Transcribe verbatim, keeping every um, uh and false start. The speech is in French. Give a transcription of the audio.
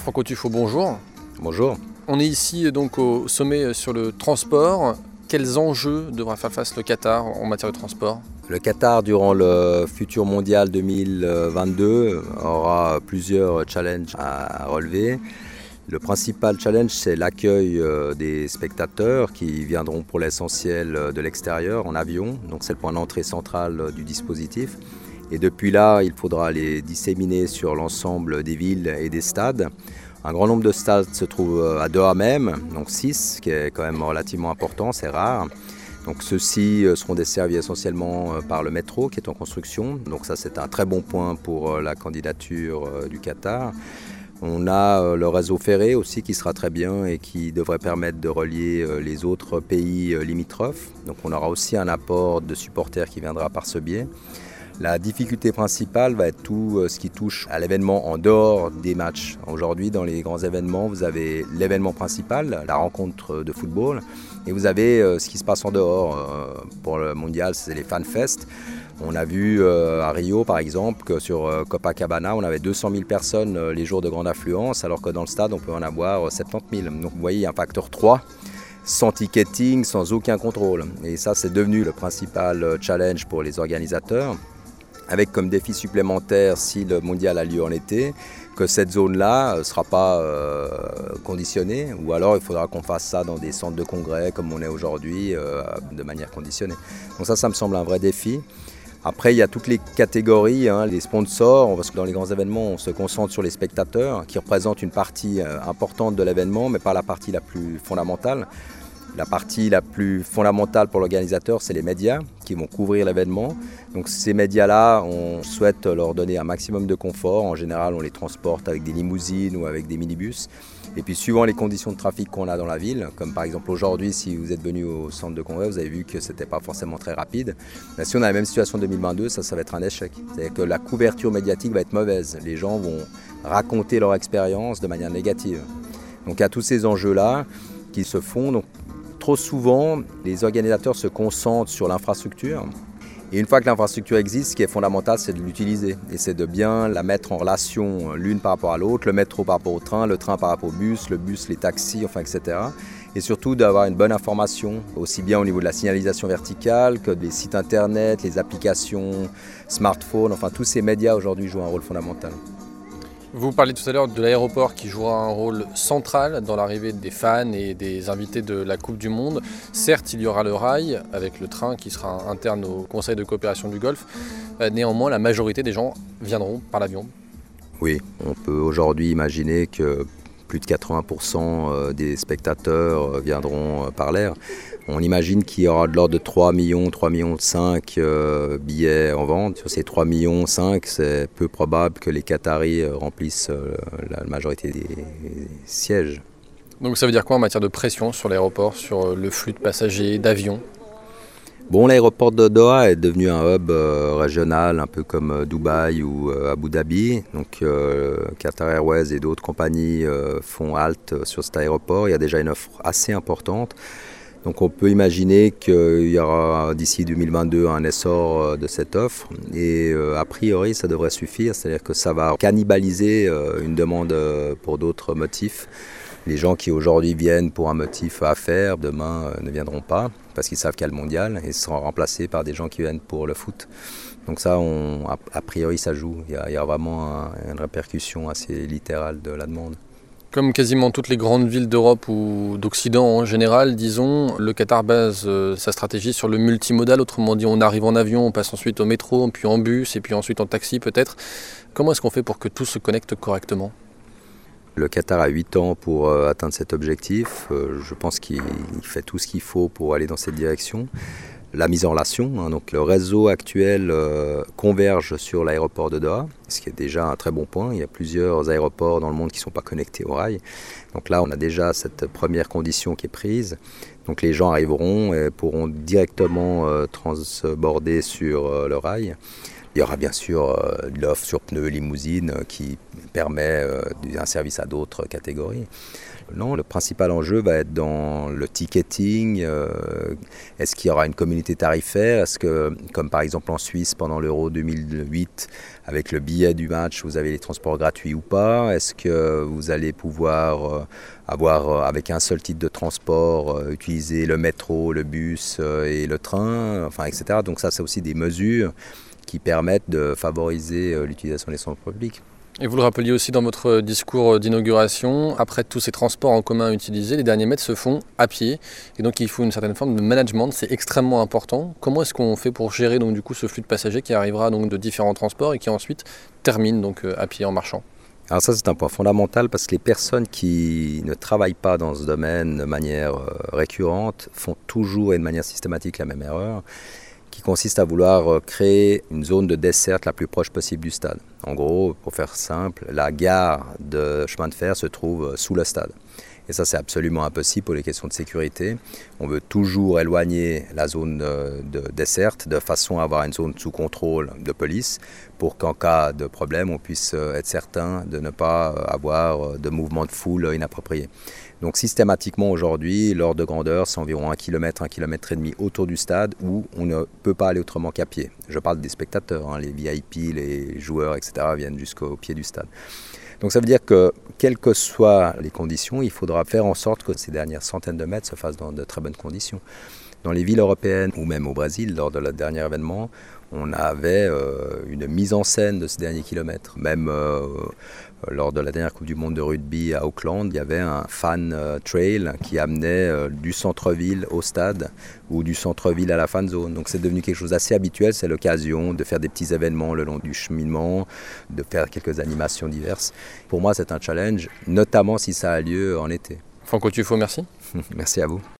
Franco Tufo, bonjour. Bonjour. On est ici donc au sommet sur le transport. Quels enjeux devra faire face le Qatar en matière de transport ? Le Qatar, durant le futur mondial deux mille vingt-deux, aura plusieurs challenges à relever. Le principal challenge, c'est l'accueil des spectateurs qui viendront pour l'essentiel de l'extérieur en avion. Donc c'est le point d'entrée central du dispositif. Et depuis là, il faudra les disséminer sur l'ensemble des villes et des stades. Un grand nombre de stades se trouvent à Doha même, donc six, ce qui est quand même relativement important, c'est rare. Donc ceux-ci seront desservis essentiellement par le métro qui est en construction. Donc ça, c'est un très bon point pour la candidature du Qatar. On a le réseau ferré aussi qui sera très bien et qui devrait permettre de relier les autres pays limitrophes. Donc on aura aussi un apport de supporters qui viendra par ce biais. La difficulté principale va être tout ce qui touche à l'événement en dehors des matchs. Aujourd'hui, dans les grands événements, vous avez l'événement principal, la rencontre de football, et vous avez ce qui se passe en dehors. Pour le mondial, c'est les FanFest. On a vu à Rio, par exemple, que sur Copacabana, on avait deux cent mille personnes les jours de grande affluence, alors que dans le stade, on peut en avoir soixante-dix mille. Donc vous voyez, il y a un facteur trois. Sans ticketing, sans aucun contrôle. Et ça, c'est devenu le principal challenge pour les organisateurs, avec comme défi supplémentaire, si le mondial a lieu en été, que cette zone-là ne sera pas euh, conditionnée, ou alors il faudra qu'on fasse ça dans des centres de congrès, comme on est aujourd'hui, euh, de manière conditionnée. Donc ça, ça me semble un vrai défi. Après, il y a toutes les catégories, hein, les sponsors, parce que dans les grands événements, on se concentre sur les spectateurs, qui représentent une partie importante de l'événement, mais pas la partie la plus fondamentale. La partie la plus fondamentale pour l'organisateur, c'est les médias qui vont couvrir l'événement. Donc ces médias-là, on souhaite leur donner un maximum de confort. En général, on les transporte avec des limousines ou avec des minibus. Et puis suivant les conditions de trafic qu'on a dans la ville, comme par exemple aujourd'hui, si vous êtes venu au centre de congrès, vous avez vu que ce n'était pas forcément très rapide. Mais si on a la même situation en deux mille vingt-deux, ça, ça va être un échec. C'est-à-dire que la couverture médiatique va être mauvaise. Les gens vont raconter leur expérience de manière négative. Donc il y a tous ces enjeux-là qui se font. Donc, trop souvent, les organisateurs se concentrent sur l'infrastructure. Et une fois que l'infrastructure existe, ce qui est fondamental, c'est de l'utiliser. Et c'est de bien la mettre en relation l'une par rapport à l'autre, le métro par rapport au train, le train par rapport au bus, le bus, les taxis, enfin, et cetera. Et surtout d'avoir une bonne information, aussi bien au niveau de la signalisation verticale que des sites internet, les applications, smartphones, enfin tous ces médias aujourd'hui jouent un rôle fondamental. Vous parliez tout à l'heure de l'aéroport qui jouera un rôle central dans l'arrivée des fans et des invités de la Coupe du Monde. Certes, il y aura le rail avec le train qui sera interne au Conseil de coopération du Golfe. Néanmoins, la majorité des gens viendront par l'avion. Oui, on peut aujourd'hui imaginer que plus de quatre-vingts pour cent des spectateurs viendront par l'air. On imagine qu'il y aura de l'ordre de trois millions, trois virgule cinq millions euh, billets en vente. Sur ces trois virgule cinq millions, c'est peu probable que les Qataris remplissent euh, la majorité des sièges. Donc ça veut dire quoi en matière de pression sur l'aéroport, sur le flux de passagers, d'avions ? Bon, l'aéroport de Doha est devenu un hub euh, régional, un peu comme euh, Dubaï ou euh, Abu Dhabi. Donc euh, Qatar Airways et d'autres compagnies euh, font halte sur cet aéroport. Il y a déjà une offre assez importante. Donc on peut imaginer qu'il y aura d'ici deux mille vingt-deux un essor de cette offre et euh, a priori ça devrait suffire, c'est-à-dire que ça va cannibaliser euh, une demande euh, pour d'autres motifs. Les gens qui aujourd'hui viennent pour un motif à faire, demain euh, ne viendront pas parce qu'ils savent qu'il y a le mondial et seront remplacés par des gens qui viennent pour le foot. Donc ça, on, a, a priori ça joue, il y a, il y a vraiment un, une répercussion assez littérale de la demande. Comme quasiment toutes les grandes villes d'Europe ou d'Occident en général, disons, le Qatar base euh, sa stratégie sur le multimodal. Autrement dit, on arrive en avion, on passe ensuite au métro, puis en bus, et puis ensuite en taxi peut-être. Comment est-ce qu'on fait pour que tout se connecte correctement ? Le Qatar a huit ans pour euh, atteindre cet objectif. Euh, je pense qu'il fait tout ce qu'il faut pour aller dans cette direction. La mise en relation, hein, donc le réseau actuel euh, converge sur l'aéroport de Doha, ce qui est déjà un très bon point. Il y a plusieurs aéroports dans le monde qui ne sont pas connectés au rail. Donc là, on a déjà cette première condition qui est prise. Donc les gens arriveront et pourront directement euh, transborder sur euh, le rail. Il y aura bien sûr euh, l'offre sur pneus limousine euh, qui permet euh, un service à d'autres catégories. Non, le principal enjeu va être dans le ticketing. Euh, est-ce qu'il y aura une communauté tarifaire? Est-ce que, comme par exemple en Suisse pendant l'Euro deux mille huit, avec le billet du match, vous avez les transports gratuits ou pas? Est-ce que vous allez pouvoir euh, avoir, euh, avec un seul type de transport, euh, utiliser le métro, le bus euh, et le train, enfin, et cetera. Donc ça, c'est aussi des mesures qui permettent de favoriser euh, l'utilisation des transports publics. Et vous le rappeliez aussi dans votre discours d'inauguration, après tous ces transports en commun utilisés, les derniers mètres se font à pied. Et donc il faut une certaine forme de management, c'est extrêmement important. Comment est-ce qu'on fait pour gérer donc, du coup, ce flux de passagers qui arrivera donc, de différents transports et qui ensuite termine donc, à pied en marchant? Alors ça, c'est un point fondamental parce que les personnes qui ne travaillent pas dans ce domaine de manière récurrente font toujours et de manière systématique la même erreur, qui consiste à vouloir créer une zone de desserte la plus proche possible du stade. En gros, pour faire simple, la gare de chemin de fer se trouve sous le stade. Et ça, c'est absolument impossible pour les questions de sécurité. On veut toujours éloigner la zone de desserte de façon à avoir une zone sous contrôle de police pour qu'en cas de problème, on puisse être certain de ne pas avoir de mouvement de foule inapproprié. Donc systématiquement aujourd'hui, l'ordre de grandeur, c'est environ un kilomètre, un kilomètre et demi autour du stade où on ne peut pas aller autrement qu'à pied. Je parle des spectateurs, hein, les V I P, les joueurs, et cetera viennent jusqu'au pied du stade. Donc ça veut dire que, quelles que soient les conditions, il faudra faire en sorte que ces dernières centaines de mètres se fassent dans de très bonnes conditions. Dans les villes européennes ou même au Brésil, lors de le dernier événement, on avait euh, une mise en scène de ces derniers kilomètres. Même euh, lors de la dernière Coupe du Monde de rugby à Auckland, il y avait un fan euh, trail qui amenait euh, du centre-ville au stade ou du centre-ville à la fan zone. Donc c'est devenu quelque chose d'assez habituel. C'est l'occasion de faire des petits événements le long du cheminement, de faire quelques animations diverses. Pour moi, c'est un challenge, notamment si ça a lieu en été. Franco Tufo, merci. Merci à vous.